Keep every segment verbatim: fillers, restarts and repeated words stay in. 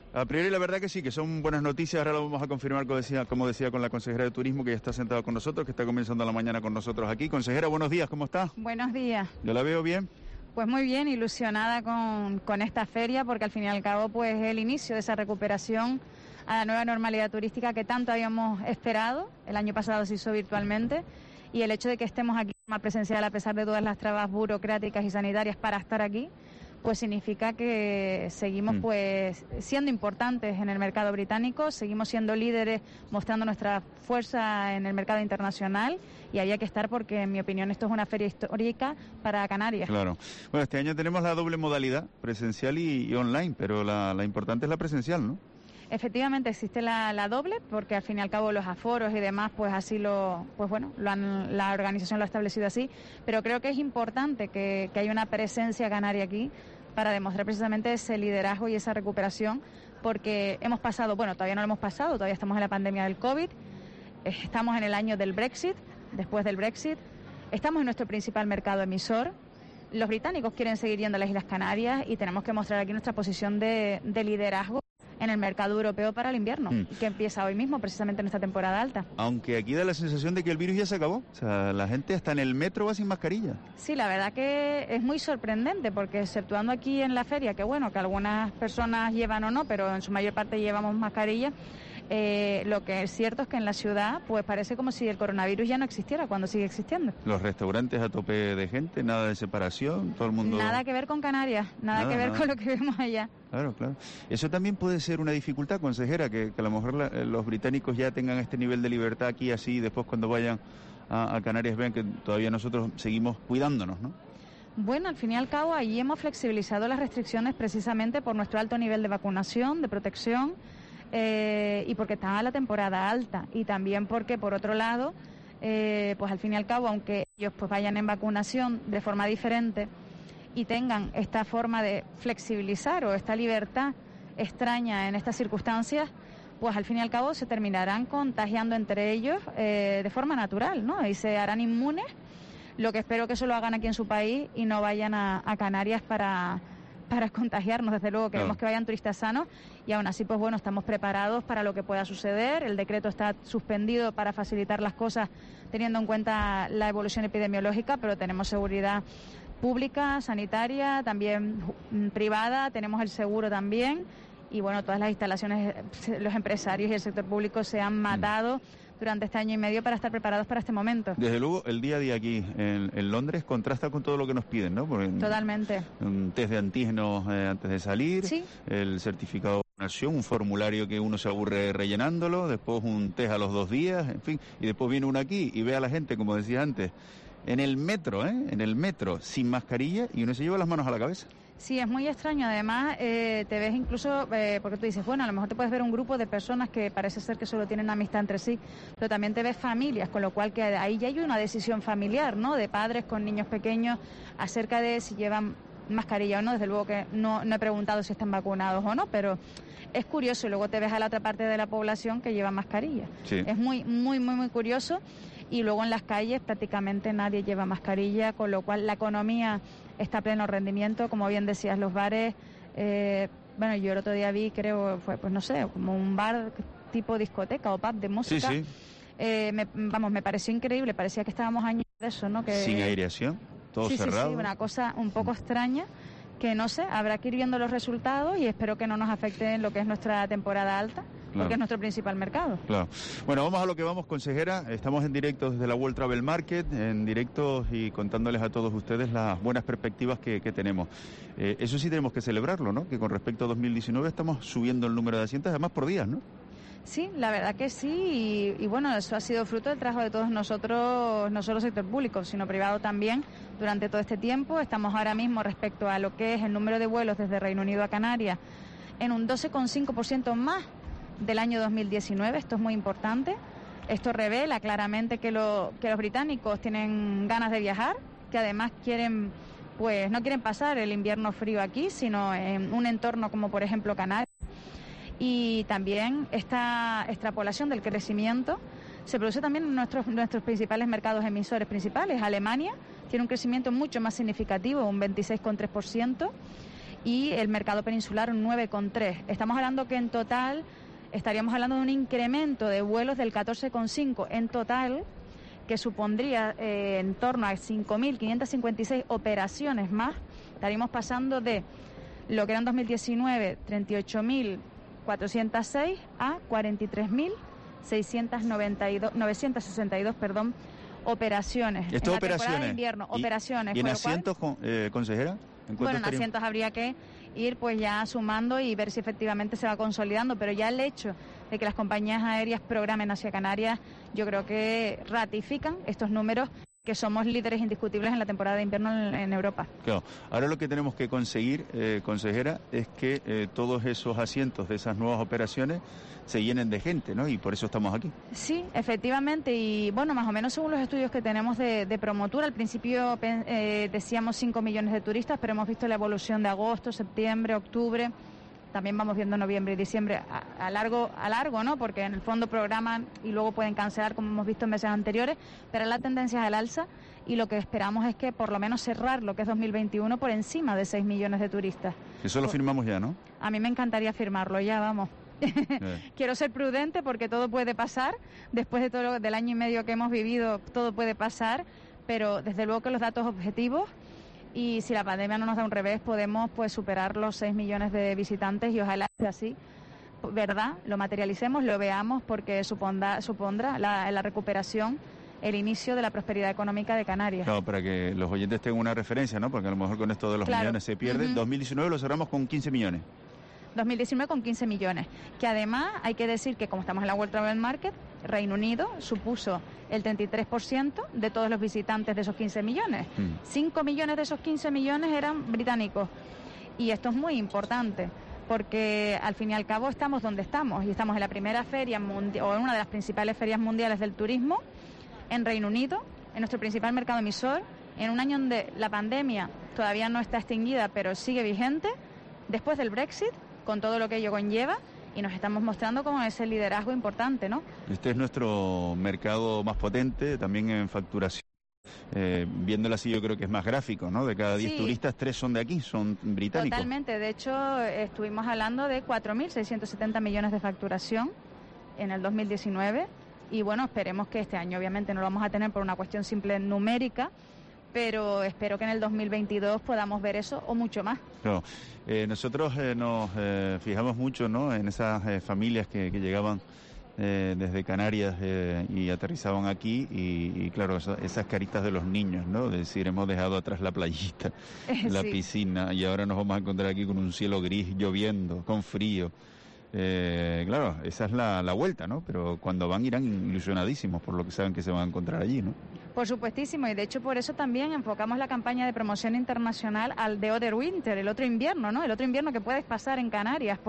A priori la verdad que sí, que son buenas noticias. Ahora lo vamos a confirmar, como decía, como decía con la consejera de Turismo, que ya está sentada con nosotros, que está comenzando la mañana con nosotros aquí. Consejera, buenos días, ¿cómo está? Buenos días. ¿Yo la veo bien? Pues muy bien, ilusionada con, con esta feria, porque al fin y al cabo pues es el inicio de esa recuperación a la nueva normalidad turística que tanto habíamos esperado. El año pasado se hizo virtualmente, y el hecho de que estemos aquí de forma presencial a pesar de todas las trabas burocráticas y sanitarias para estar aquí, pues significa que seguimos mm. pues siendo importantes en el mercado británico, seguimos siendo líderes, mostrando nuestra fuerza en el mercado internacional, y había que estar porque, en mi opinión, esto es una feria histórica para Canarias. Claro. Bueno, este año tenemos la doble modalidad, presencial y, y online, pero la, la importante es la presencial, ¿no? Efectivamente existe la, la doble, porque al fin y al cabo los aforos y demás, pues así lo, pues bueno, lo han, la organización lo ha establecido así, pero creo que es importante que, que haya una presencia canaria aquí para demostrar precisamente ese liderazgo y esa recuperación, porque hemos pasado, bueno, todavía no lo hemos pasado, todavía estamos en la pandemia del COVID, estamos en el año del Brexit, después del Brexit, estamos en nuestro principal mercado emisor. Los británicos quieren seguir yendo a las Islas Canarias y tenemos que mostrar aquí nuestra posición de, de liderazgo en el mercado europeo para el invierno, mm. que empieza hoy mismo, precisamente en esta temporada alta. Aunque aquí da la sensación de que el virus ya se acabó, o sea, la gente hasta en el metro va sin mascarilla. Sí, la verdad que es muy sorprendente, porque exceptuando aquí en la feria, que bueno, que algunas personas llevan o no, pero en su mayor parte llevamos mascarilla, Eh, lo que es cierto es que en la ciudad pues parece como si el coronavirus ya no existiera, cuando sigue existiendo. Los restaurantes a tope de gente, nada de separación, todo el mundo... Nada que ver con Canarias, nada, nada que ver nada. con lo que vemos allá. Claro, claro. Eso también puede ser una dificultad, consejera, que, que a lo mejor la, los británicos ya tengan este nivel de libertad aquí, así después cuando vayan a, a Canarias vean que todavía nosotros seguimos cuidándonos, ¿no? Bueno, al fin y al cabo, allí hemos flexibilizado las restricciones precisamente por nuestro alto nivel de vacunación, de protección, Eh, y porque está la temporada alta, y también porque, por otro lado, eh, pues al fin y al cabo, aunque ellos pues vayan en vacunación de forma diferente y tengan esta forma de flexibilizar o esta libertad extraña en estas circunstancias, pues al fin y al cabo se terminarán contagiando entre ellos eh, de forma natural, ¿no? Y se harán inmunes. Lo que espero que eso lo hagan aquí en su país y no vayan a, a Canarias para... para contagiarnos. Desde luego queremos claro. que vayan turistas sanos, y aún así pues bueno, estamos preparados para lo que pueda suceder. El decreto está suspendido para facilitar las cosas teniendo en cuenta la evolución epidemiológica, pero tenemos seguridad pública, sanitaria, también privada, tenemos el seguro también, y bueno, todas las instalaciones, los empresarios y el sector público se han matado mm. durante este año y medio para estar preparados para este momento. Desde luego, el día a día aquí en, en Londres contrasta con todo lo que nos piden, ¿no? Porque Totalmente. Un test de antígenos eh, antes de salir, ¿Sí? El certificado de vacunación, un formulario que uno se aburre rellenándolo, después un test a los dos días, en fin, y después viene uno aquí y ve a la gente, como decía antes, en el metro, ¿eh? En el metro, sin mascarilla, y uno se lleva las manos a la cabeza. Sí, es muy extraño. Además, eh, te ves incluso, eh, porque tú dices, bueno, a lo mejor te puedes ver un grupo de personas que parece ser que solo tienen amistad entre sí, pero también te ves familias, con lo cual que ahí ya hay una decisión familiar, ¿no? De padres con niños pequeños acerca de si llevan mascarilla o no. Desde luego que no, no he preguntado si están vacunados o no, pero es curioso. Y luego te ves a la otra parte de la población que lleva mascarilla. Sí. Es muy, muy, muy, muy curioso. Y luego en las calles prácticamente nadie lleva mascarilla, con lo cual la economía está a pleno rendimiento. Como bien decías, los bares, eh, bueno, yo el otro día vi, creo, fue, pues no sé, como un bar tipo discoteca o pub de música. Sí, sí. Eh, me, vamos, me pareció increíble, parecía que estábamos años de eso, ¿no? Que, sin aireación, todo sí, cerrado. Sí, sí, una cosa un poco extraña, que no sé, habrá que ir viendo los resultados, y espero que no nos afecte en lo que es nuestra temporada alta. Claro. Porque es nuestro principal mercado. Claro. Bueno, vamos a lo que vamos, consejera. Estamos en directo desde la World Travel Market, en directo y contándoles a todos ustedes las buenas perspectivas que, que tenemos. Eh, eso sí tenemos que celebrarlo, ¿no? Que con respecto a dos mil diecinueve estamos subiendo el número de asientos, además por días, ¿no? Sí, la verdad que sí, y, y bueno, eso ha sido fruto del trabajo de todos nosotros, no solo sector público, sino privado también, durante todo este tiempo. Estamos ahora mismo, respecto a lo que es el número de vuelos desde Reino Unido a Canarias, en un doce coma cinco por ciento más del año dos mil diecinueve. Esto es muy importante. Esto revela claramente que, lo, que los británicos tienen ganas de viajar, que además quieren, pues no quieren pasar el invierno frío aquí, sino en un entorno como por ejemplo Canarias. Y también esta extrapolación del crecimiento se produce también en nuestros, nuestros principales mercados emisores principales. Alemania tiene un crecimiento mucho más significativo, un veintiséis coma tres por ciento. y el mercado peninsular un nueve coma tres. Estamos hablando que en total estaríamos hablando de un incremento de vuelos del catorce coma cinco en total, que supondría eh, en torno a cinco mil quinientas cincuenta y seis operaciones más. Estaríamos pasando de lo que era en dos mil diecinueve, treinta y ocho mil cuatrocientos seis a cuarenta y tres mil seiscientos sesenta y dos, perdón, operaciones. Estas operaciones. De invierno, y, operaciones. ¿Y en asientos, cual, eh, consejera? ¿En bueno, en asientos habría que ir pues ya sumando y ver si efectivamente se va consolidando, pero ya el hecho de que las compañías aéreas programen hacia Canarias, yo creo que ratifican estos números, que somos líderes indiscutibles en la temporada de invierno en, en Europa. Claro. Ahora lo que tenemos que conseguir, eh, consejera, es que eh, todos esos asientos de esas nuevas operaciones se llenen de gente, ¿no? Y por eso estamos aquí. Sí, efectivamente, y bueno, más o menos según los estudios que tenemos de, de Promotura, al principio eh, decíamos cinco millones de turistas, pero hemos visto la evolución de agosto, septiembre, octubre. También vamos viendo noviembre y diciembre a, a largo, a largo, ¿no? Porque en el fondo programan y luego pueden cancelar, como hemos visto en meses anteriores, pero la tendencia es al alza y lo que esperamos es que por lo menos cerrar lo que es dos mil veintiuno por encima de seis millones de turistas. Eso lo firmamos ya, ¿no? A mí me encantaría firmarlo ya, vamos. Eh. Quiero ser prudente porque todo puede pasar, después de todo lo, del año y medio que hemos vivido, todo puede pasar, pero desde luego que los datos objetivos, y si la pandemia no nos da un revés, podemos pues superar los seis millones de visitantes y ojalá sea así, ¿verdad? Lo materialicemos, lo veamos, porque supondrá, supondrá la, la recuperación, el inicio de la prosperidad económica de Canarias. Claro, para que los oyentes tengan una referencia, ¿no? Porque a lo mejor con esto de los claro. millones se pierde. Uh-huh. dos mil diecinueve lo cerramos con quince millones. dos mil diecinueve con quince millones, que además hay que decir que como estamos en la World Travel Market, Reino Unido supuso el treinta y tres por ciento de todos los visitantes de esos quince millones. Mm. cinco millones de esos quince millones eran británicos. Y esto es muy importante, porque al fin y al cabo estamos donde estamos, y estamos en la primera feria mundial, o en una de las principales ferias mundiales del turismo, en Reino Unido, en nuestro principal mercado emisor, en un año donde la pandemia todavía no está extinguida, pero sigue vigente, después del Brexit, con todo lo que ello conlleva, y nos estamos mostrando como ese liderazgo importante, ¿no? Este es nuestro mercado más potente, también en facturación. Eh, viéndolo así, yo creo que es más gráfico, ¿no? De cada diez sí. turistas, tres son de aquí, son británicos. Totalmente, de hecho, estuvimos hablando de cuatro mil seiscientos setenta millones de facturación en el dos mil diecinueve, y bueno, esperemos que este año obviamente no lo vamos a tener por una cuestión simple numérica, pero espero que en el dos mil veintidós podamos ver eso o mucho más. Claro. Eh, nosotros eh, nos eh, fijamos mucho, ¿no?, en esas eh, familias que, que llegaban eh, desde Canarias eh, y aterrizaban aquí y, y claro, eso, esas caritas de los niños, ¿no? Es decir, hemos dejado atrás la playita, la sí. piscina, y ahora nos vamos a encontrar aquí con un cielo gris, lloviendo, con frío. Eh, claro, esa es la, la vuelta, ¿no? Pero cuando van irán ilusionadísimos por lo que saben que se van a encontrar allí, ¿no? Por supuestísimo, y de hecho por eso también enfocamos la campaña de promoción internacional al The Other Winter, el otro invierno, ¿no? El otro invierno que puedes pasar en Canarias.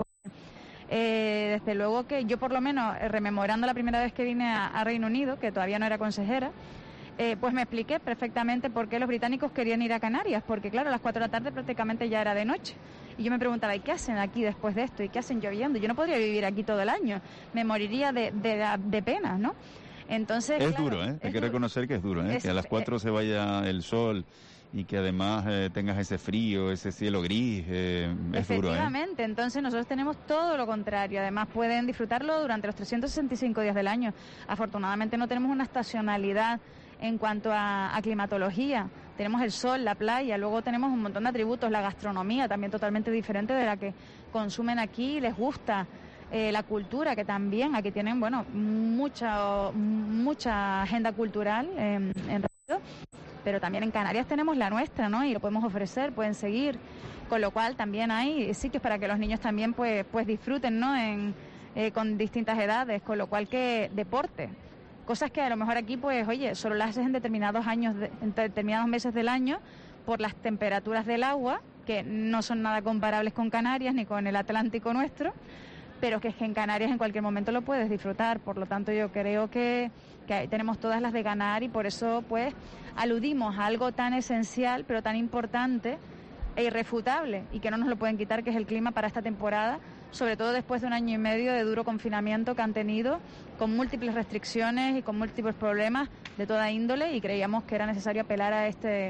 Eh, desde luego que yo, por lo menos, rememorando la primera vez que vine a, a Reino Unido, que todavía no era consejera, eh, pues me expliqué perfectamente por qué los británicos querían ir a Canarias, porque claro, a las cuatro de la tarde prácticamente ya era de noche. Y yo me preguntaba, ¿y qué hacen aquí después de esto? ¿Y qué hacen lloviendo? Yo no podría vivir aquí todo el año, me moriría de, de, de pena, ¿no? Entonces, es claro, duro, ¿eh? Hay que duro. reconocer que es duro, ¿eh? Es, que a las cuatro eh, se vaya el sol y que además eh, tengas ese frío, ese cielo gris, eh, es duro, ¿eh? Efectivamente, entonces nosotros tenemos todo lo contrario, además pueden disfrutarlo durante los trescientos sesenta y cinco días del año. Afortunadamente no tenemos una estacionalidad en cuanto a, a climatología, tenemos el sol, la playa, luego tenemos un montón de atributos, la gastronomía también totalmente diferente de la que consumen aquí y les gusta. Eh, la cultura, que también aquí tienen, bueno, mucha mucha agenda cultural eh, en realidad, pero también en Canarias tenemos la nuestra, ¿no? Y lo podemos ofrecer, pueden seguir, con lo cual también hay sitios para que los niños también pues pues disfruten, ¿no? En, eh, con distintas edades, con lo cual que deporte, cosas que a lo mejor aquí pues, oye, solo las haces en determinados años, de, en determinados meses del año, por las temperaturas del agua, que no son nada comparables con Canarias ni con el Atlántico nuestro, pero que es que en Canarias en cualquier momento lo puedes disfrutar, por lo tanto yo creo que, que ahí tenemos todas las de ganar y por eso pues aludimos a algo tan esencial pero tan importante e irrefutable y que no nos lo pueden quitar, que es el clima para esta temporada, sobre todo después de un año y medio de duro confinamiento que han tenido, con múltiples restricciones y con múltiples problemas de toda índole, y creíamos que era necesario apelar a este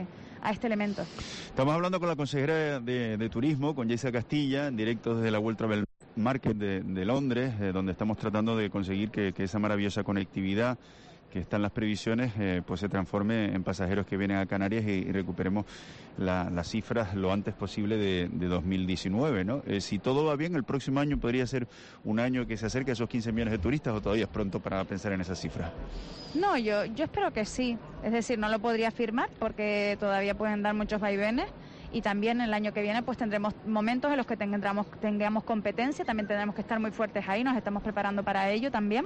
a este elemento. Estamos hablando con la consejera de, de Turismo, con Yeisa Castilla, en directo desde la World Travel Market de, de Londres, eh, donde estamos tratando de conseguir que, que esa maravillosa conectividad que está en las previsiones, eh, pues se transforme en pasajeros que vienen a Canarias y, y recuperemos la, las cifras lo antes posible de, de dos mil diecinueve, ¿no? Eh, si todo va bien, el próximo año podría ser un año que se acerque a esos quince millones de turistas, ¿o todavía es pronto para pensar en esas cifras? No, yo, yo espero que sí. Es decir, no lo podría afirmar porque todavía pueden dar muchos vaivenes. Y también el año que viene pues tendremos momentos en los que tengamos, tengamos competencia, también tendremos que estar muy fuertes ahí, nos estamos preparando para ello también,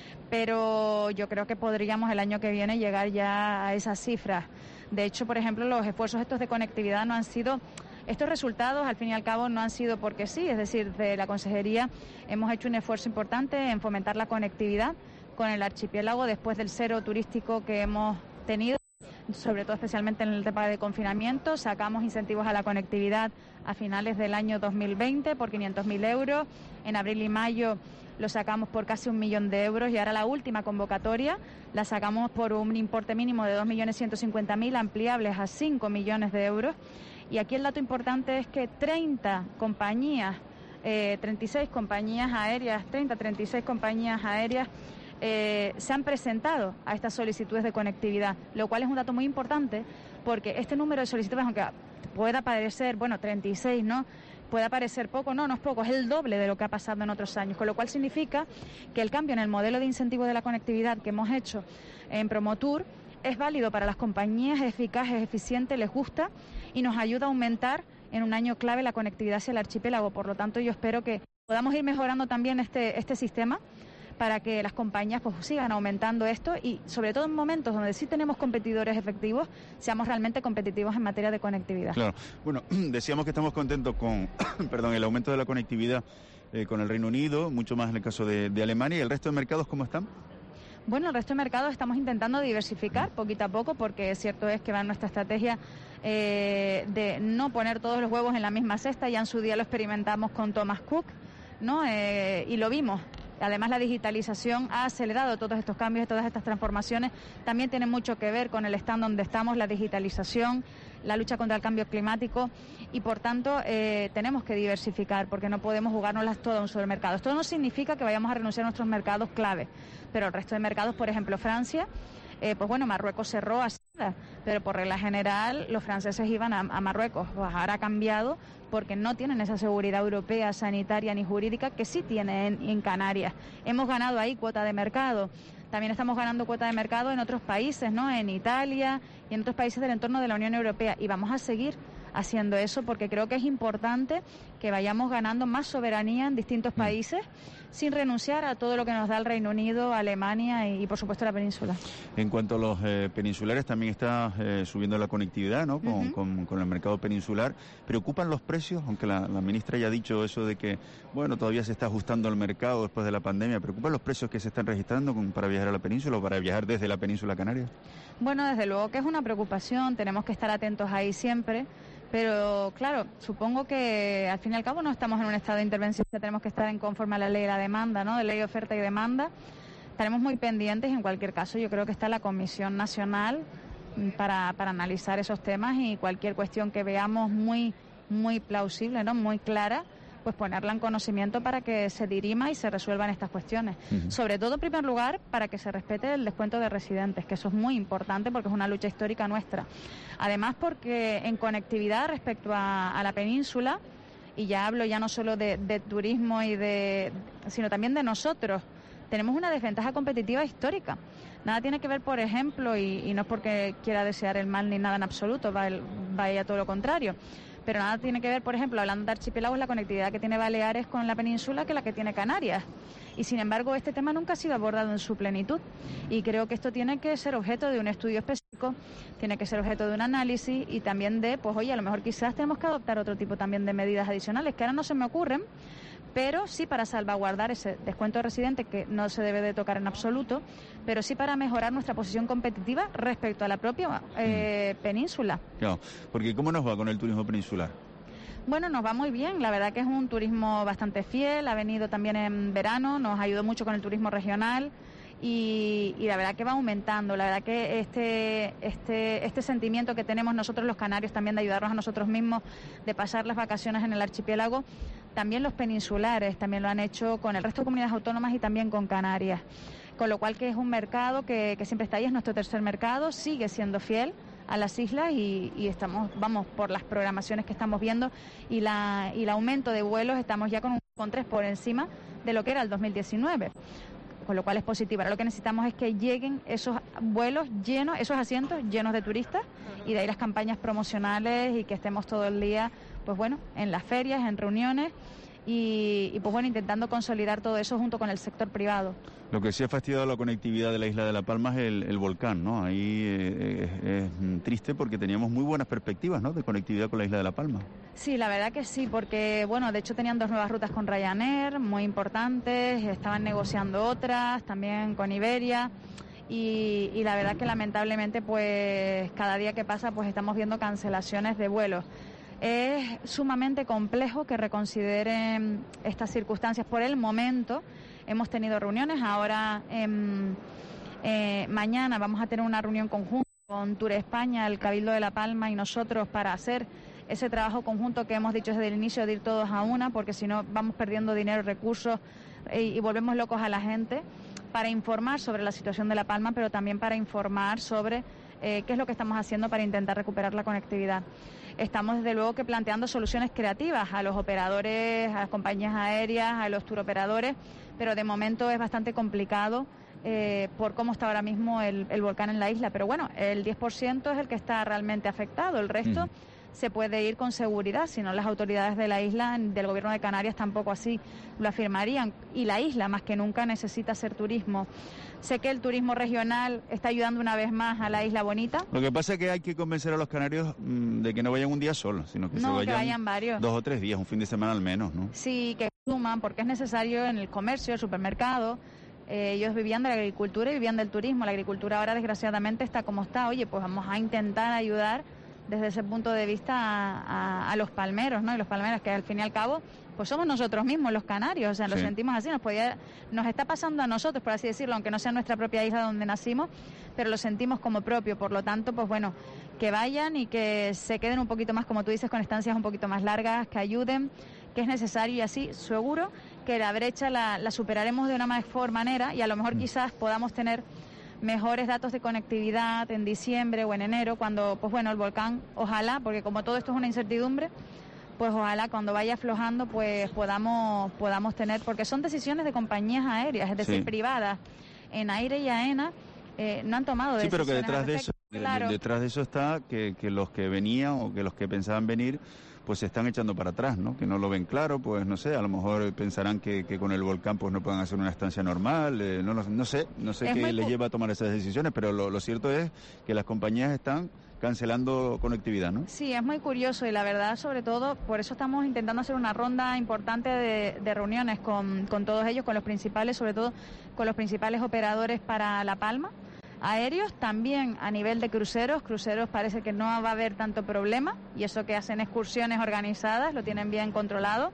pero yo creo que podríamos el año que viene llegar ya a esas cifras. De hecho, por ejemplo, los esfuerzos estos de conectividad no han sido, estos resultados al fin y al cabo no han sido porque sí, es decir, de la Consejería hemos hecho un esfuerzo importante en fomentar la conectividad con el archipiélago después del cero turístico que hemos tenido, sobre todo especialmente en el tema de confinamiento. Sacamos incentivos a la conectividad a finales del año dos mil veinte por quinientos mil euros, en abril y mayo lo sacamos por casi un millón de euros y ahora la última convocatoria la sacamos por un importe mínimo de dos millones ciento cincuenta mil ampliables a cinco millones de euros. Y aquí el dato importante es que treinta compañías, eh, treinta y seis compañías aéreas, treinta, treinta y seis compañías aéreas Eh, se han presentado a estas solicitudes de conectividad, lo cual es un dato muy importante porque este número de solicitudes, aunque pueda parecer, bueno, treinta y seis, ¿no? Pueda parecer poco, no, no es poco, es el doble de lo que ha pasado en otros años, con lo cual significa que el cambio en el modelo de incentivo de la conectividad que hemos hecho en Promotur es válido para las compañías, es eficaz, es eficiente, les gusta y nos ayuda a aumentar en un año clave la conectividad hacia el archipiélago. Por lo tanto, yo espero que podamos ir mejorando también este, este sistema para que las compañías pues sigan aumentando esto y sobre todo en momentos donde sí tenemos competidores efectivos, seamos realmente competitivos en materia de conectividad. Claro, bueno, decíamos que estamos contentos con perdón, el aumento de la conectividad eh, con el Reino Unido, mucho más en el caso de, de Alemania. ¿Y el resto de mercados cómo están? Bueno, el resto de mercados estamos intentando diversificar poquito a poco porque cierto es que va nuestra estrategia eh, de no poner todos los huevos en la misma cesta. Ya en su día lo experimentamos con Thomas Cook, ¿no? Eh, y lo vimos. Además, la digitalización ha acelerado todos estos cambios, todas estas transformaciones. También tiene mucho que ver con el stand donde estamos, la digitalización, la lucha contra el cambio climático y, por tanto, eh, tenemos que diversificar porque no podemos jugárnoslas todas a un solo mercado. Esto no significa que vayamos a renunciar a nuestros mercados clave, pero el resto de mercados, por ejemplo, Francia, eh, pues bueno, Marruecos cerró a pero por regla general los franceses iban a, a Marruecos. Pues ahora ha cambiado porque no tienen esa seguridad europea, sanitaria ni jurídica que sí tienen en, en Canarias. Hemos ganado ahí cuota de mercado. También estamos ganando cuota de mercado en otros países, ¿no? En Italia y en otros países del entorno de la Unión Europea. Y vamos a seguir haciendo eso porque creo que es importante que vayamos ganando más soberanía en distintos países sin renunciar a todo lo que nos da el Reino Unido, Alemania y, y por supuesto la península. En cuanto a los eh, peninsulares, también está eh, subiendo la conectividad, ¿no? Con, uh-huh. con, con el mercado peninsular. ¿Preocupan los precios? Aunque la, la ministra ya ha dicho eso de que, bueno, todavía se está ajustando el mercado después de la pandemia. ¿Preocupan los precios que se están registrando con, para viajar a la península o para viajar desde la península canaria? Bueno, desde luego que es una preocupación, tenemos que estar atentos ahí siempre. Pero, claro, supongo que al fin y al cabo no estamos en un estado de intervención, tenemos que estar en conforme a la ley de la demanda, ¿no? De ley de oferta y demanda. Estaremos muy pendientes y en cualquier caso yo creo que está la Comisión Nacional para, para analizar esos temas y cualquier cuestión que veamos muy, muy plausible, ¿no? Muy clara, pues ponerla en conocimiento para que se dirima y se resuelvan estas cuestiones. Uh-huh. Sobre todo, en primer lugar, para que se respete el descuento de residentes, que eso es muy importante porque es una lucha histórica nuestra. Además, porque en conectividad respecto a, a la península, y ya hablo ya no solo de, de turismo y de, sino también de nosotros, tenemos una desventaja competitiva histórica. Nada tiene que ver, por ejemplo, y, y no es porque quiera desear el mal ni nada en absoluto, vaya todo lo contrario, pero nada tiene que ver, por ejemplo, hablando de archipiélagos, la conectividad que tiene Baleares con la península que la que tiene Canarias. Y sin embargo, este tema nunca ha sido abordado en su plenitud. Y creo que esto tiene que ser objeto de un estudio específico, tiene que ser objeto de un análisis y también de, pues oye, a lo mejor quizás tenemos que adoptar otro tipo también de medidas adicionales que ahora no se me ocurren, pero sí para salvaguardar ese descuento de residentes que no se debe de tocar en absoluto, pero sí para mejorar nuestra posición competitiva respecto a la propia eh, península. Claro, porque ¿cómo nos va con el turismo peninsular? Bueno, nos va muy bien, la verdad que es un turismo bastante fiel, ha venido también en verano, nos ayudó mucho con el turismo regional Y, y la verdad que va aumentando, la verdad que este, este, este sentimiento que tenemos nosotros los canarios también de ayudarnos a nosotros mismos, de pasar las vacaciones en el archipiélago, también los peninsulares también lo han hecho con el resto de comunidades autónomas y también con Canarias, con lo cual que es un mercado que, que siempre está ahí, es nuestro tercer mercado, sigue siendo fiel a las islas y, y estamos, vamos, por las programaciones que estamos viendo y, la, y el aumento de vuelos, estamos ya con un con tres por encima de lo que era el dos mil diecinueve. Con lo cual es positivo. Ahora lo que necesitamos es que lleguen esos vuelos llenos, esos asientos llenos de turistas y de ahí las campañas promocionales y que estemos todo el día, pues bueno, en las ferias, en reuniones y, y pues bueno, intentando consolidar todo eso junto con el sector privado. Lo que sí ha fastidiado la conectividad de la isla de La Palma es el, el volcán, ¿no? Ahí eh, es, es triste porque teníamos muy buenas perspectivas, ¿no?, de conectividad con la isla de La Palma. Sí, la verdad que sí, porque bueno, de hecho tenían dos nuevas rutas con Ryanair, muy importantes, estaban negociando otras, también con Iberia. Y, y la verdad que lamentablemente pues cada día que pasa pues estamos viendo cancelaciones de vuelos. Es sumamente complejo que reconsideren estas circunstancias por el momento. Hemos tenido reuniones, ahora eh, eh, mañana vamos a tener una reunión conjunta con Tour España, el Cabildo de La Palma y nosotros para hacer ese trabajo conjunto que hemos dicho desde el inicio de ir todos a una, porque si no vamos perdiendo dinero, recursos y, y volvemos locos a la gente, para informar sobre la situación de La Palma, pero también para informar sobre eh, qué es lo que estamos haciendo para intentar recuperar la conectividad. Estamos desde luego que planteando soluciones creativas a los operadores, a las compañías aéreas, a los turoperadores, pero de momento es bastante complicado eh, por cómo está ahora mismo el, el volcán en la isla. Pero bueno, el diez por ciento es el que está realmente afectado, el resto... Mm. se puede ir con seguridad, si no las autoridades de la isla, del gobierno de Canarias tampoco así lo afirmarían. Y la isla más que nunca necesita hacer turismo. Sé que el turismo regional está ayudando una vez más a la isla bonita. Lo que pasa es que hay que convencer a los canarios mmm, de que no vayan un día solo, sino que no, se vayan, que vayan varios. dos o tres días, un fin de semana al menos, ¿no? Sí, que suman, porque es necesario en el comercio, el supermercado. Eh, ellos vivían de la agricultura y vivían del turismo. La agricultura ahora desgraciadamente está como está. Oye, pues vamos a intentar ayudar desde ese punto de vista a, a, a los palmeros, ¿no? Y los palmeros que al fin y al cabo pues somos nosotros mismos, los canarios, o sea, lo sí. sentimos así, nos podía, nos está pasando a nosotros, por así decirlo, aunque no sea nuestra propia isla donde nacimos, pero lo sentimos como propio, por lo tanto, pues bueno, que vayan y que se queden un poquito más, como tú dices, con estancias un poquito más largas, que ayuden, que es necesario y así, seguro que la brecha la, la superaremos de una mejor manera y a lo mejor quizás podamos tener mejores datos de conectividad en diciembre o en enero, cuando, pues bueno, el volcán, ojalá, porque como todo esto es una incertidumbre, pues ojalá cuando vaya aflojando, pues podamos podamos tener, porque son decisiones de compañías aéreas, es decir, sí. privadas, en Aire y AENA eh, no han tomado decisiones. Sí, pero que detrás de eso, claro. detrás de eso está que, que los que venían o que los que pensaban venir, pues se están echando para atrás, ¿no? Que no lo ven claro, pues no sé, a lo mejor pensarán que, que con el volcán pues no pueden hacer una estancia normal, eh, no, no sé, no sé qué les lleva a tomar esas decisiones, pero lo, lo cierto es que las compañías están cancelando conectividad, ¿no? Sí, es muy curioso y la verdad, sobre todo, por eso estamos intentando hacer una ronda importante de, de reuniones con, con todos ellos, con los principales, sobre todo con los principales operadores para La Palma. Aéreos, también a nivel de cruceros, cruceros parece que no va a haber tanto problema y eso que hacen excursiones organizadas, lo tienen bien controlado,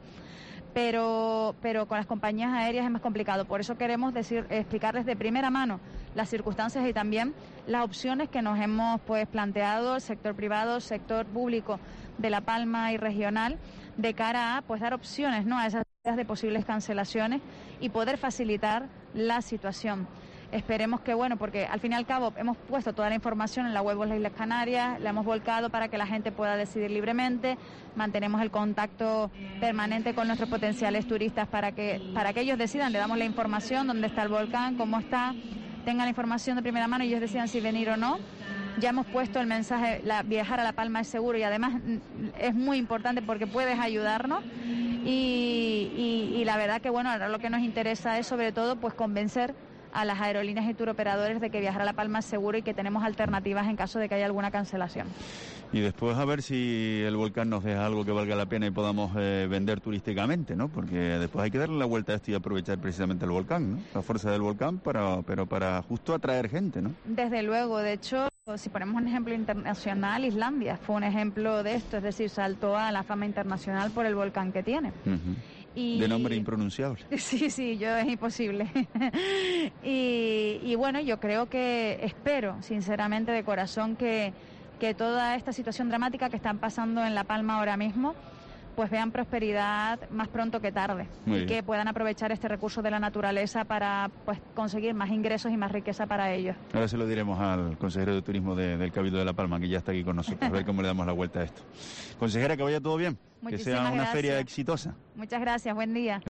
pero, pero con las compañías aéreas es más complicado, por eso queremos decir, explicarles de primera mano las circunstancias y también las opciones que nos hemos pues planteado, el sector privado, el sector público de La Palma y regional, de cara a pues dar opciones, ¿no?, a esas de posibles cancelaciones y poder facilitar la situación. Esperemos que, bueno, porque al fin y al cabo hemos puesto toda la información en la web de las Islas Canarias, la hemos volcado para que la gente pueda decidir libremente, mantenemos el contacto permanente con nuestros potenciales turistas para que, para que ellos decidan, le damos la información, dónde está el volcán, cómo está, tengan la información de primera mano y ellos decidan si venir o no. Ya hemos puesto el mensaje, la, viajar a La Palma es seguro y además es muy importante porque puedes ayudarnos y, y, y la verdad que, bueno, ahora lo que nos interesa es sobre todo pues convencer a las aerolíneas y turoperadores de que viajar a La Palma es seguro y que tenemos alternativas en caso de que haya alguna cancelación. Y después a ver si el volcán nos deja algo que valga la pena y podamos eh, vender turísticamente, ¿no? Porque después hay que darle la vuelta a esto y aprovechar precisamente el volcán, ¿no? La fuerza del volcán, para, pero para justo atraer gente, ¿no? Desde luego, de hecho, si ponemos un ejemplo internacional, Islandia fue un ejemplo de esto, es decir, saltó a la fama internacional por el volcán que tiene. Uh-huh. Y, de nombre impronunciable. Sí, sí, yo es imposible. y, y bueno, yo creo que, espero sinceramente de corazón que, que toda esta situación dramática que están pasando en La Palma ahora mismo, pues vean prosperidad más pronto que tarde. Muy y bien. que puedan aprovechar este recurso de la naturaleza para pues conseguir más ingresos y más riqueza para ellos. Ahora se lo diremos al consejero de Turismo de, del Cabildo de La Palma, que ya está aquí con nosotros, a ver cómo le damos la vuelta a esto. Consejera, que vaya todo bien, que sea Muchísimas una gracias. feria exitosa. Muchas gracias, buen día.